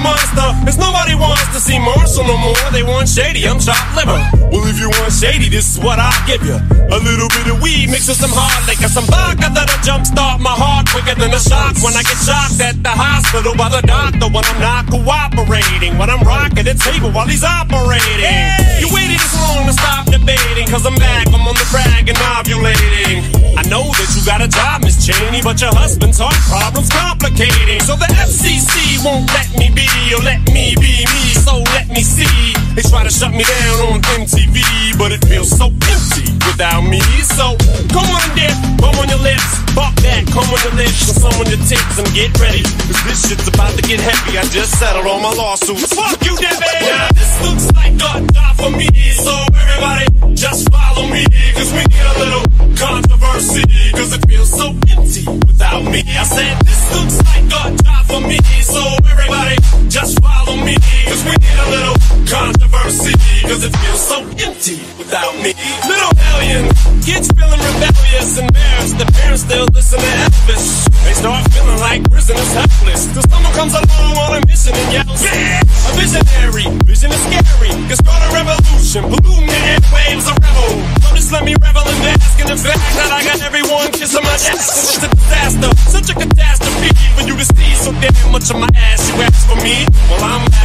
monster. Cause nobody wants to see Marshall no more. They want shady, I'm chopped liver. Well, if you want shady, this is what I'll give you. A little bit of weed mixed with some hard liquor, some vodka that'll jumpstart my heart quicker than a shock when I get shocked at the hospital by the doctor when I'm not cooperating, when I'm rocking the table while he's operating. Hey! You waited this long to stop debating, cause I'm back, I'm on the brag and ovulating. I know that you got a job, Miss Cheney, but your husband's heart problem's complicating. So the FCC won't let me be, or let me be me, so let me see. They try to shut me down on MTV, but it feels so empty without me. So come on there, come on your lips, fuck that, come on your lips, and some on your tips, and get ready, cause this shit's about to get heavy. I just settled all my lawsuits. Fuck you, Debbie! Now this looks like a job for me, so everybody just follow me, cause we need a little controversy, cause it feels so empty without me. I said this looks like a job for me, so everybody just follow me, cause we need a little controversy, cause it feels so empty without me. Little hellion, kids feeling rebellious, embarrassed, the parents still listen to Elvis. They start feeling like prisoners helpless, till someone comes along on a mission and yells, yeah! A visionary, vision is scary, can start a revolution, polluting the airwaves, a rebel. So just let me revel in bask in the fact that I got everyone kissing my ass. It's a disaster, such a catastrophe for you to see so damn much of my ass. You ask for me, well I'm back.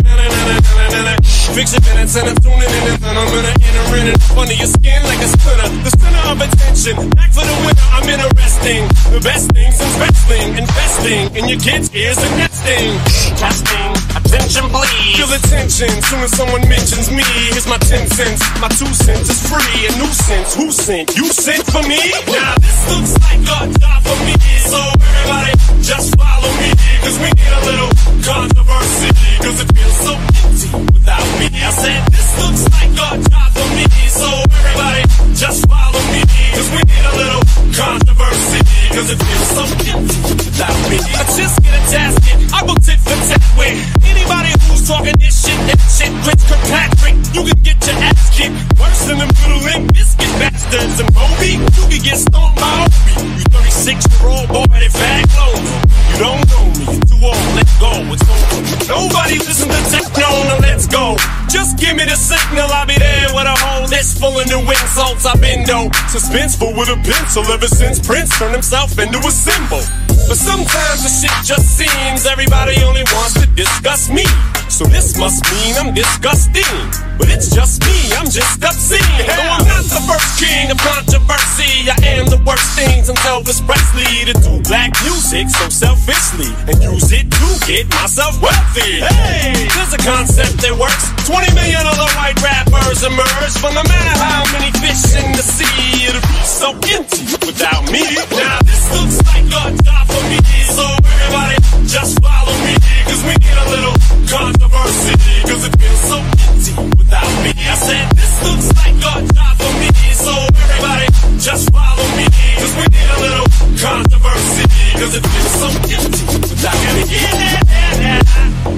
Fix your minutes and I'm tuning in, and then I'm gonna enter in and up under your skin like a splinter. The center of attention, back for the winner. I'm interesting, the best thing since wrestling, investing in your kids' ears and nesting. Testing, attention please. Feel attention soon as someone mentions me. Here's my 10 cents, my 2 cents is free. A nuisance, who sent? You sent for me? Now this looks like a job for me, so everybody just follow me, cause we need a little controversy, cause it feels so empty without me. I said this looks like a job for me, so everybody just follow me, cause we need a little controversy, cause it feels so empty without me. I just get a tasket, I go tit for tat with anybody who's talking this shit, that shit. Chris Kirkpatrick, you can get your ass kicked worse than them little limp biscuit bastards. And Moby, you can get stomped by Obi. You 36-year-old boy that fag clothes. You don't know me, you're too old, let go. It's over. Nobody listen to techno, now let's go. Just give me the signal, I'll be there with a whole list full of new insults. I've been no suspenseful with a pencil ever since Prince turned himself into a symbol. But sometimes the shit just seems everybody only wants to discuss me. So this must mean I'm disgusting. But it's just me, I'm just obscene. Though I'm not the first king of controversy, I am the worst thing since Elvis Presley to do black music so selfishly and use it to get myself wealthy. Hey, there's a concept that works. 20 million other white rappers emerge, but no matter how many fish in the sea, it'll be so empty without me. Now this looks like a job for me, so everybody just follow me, cause we need a little controversy, cause it feels so empty without me. I said this looks like a job for me, so everybody just follow me, cause we need a little controversy, cause it feels so empty without me.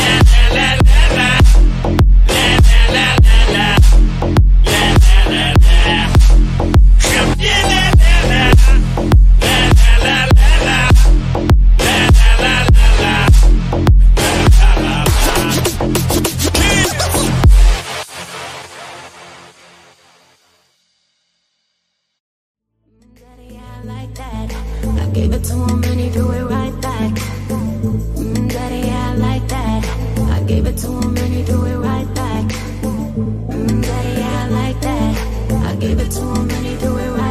Gave it to him and he threw it right back. Daddy, I like that. I gave it to him and he threw it right back. Daddy, I like that. I gave it to him and he threw it right back.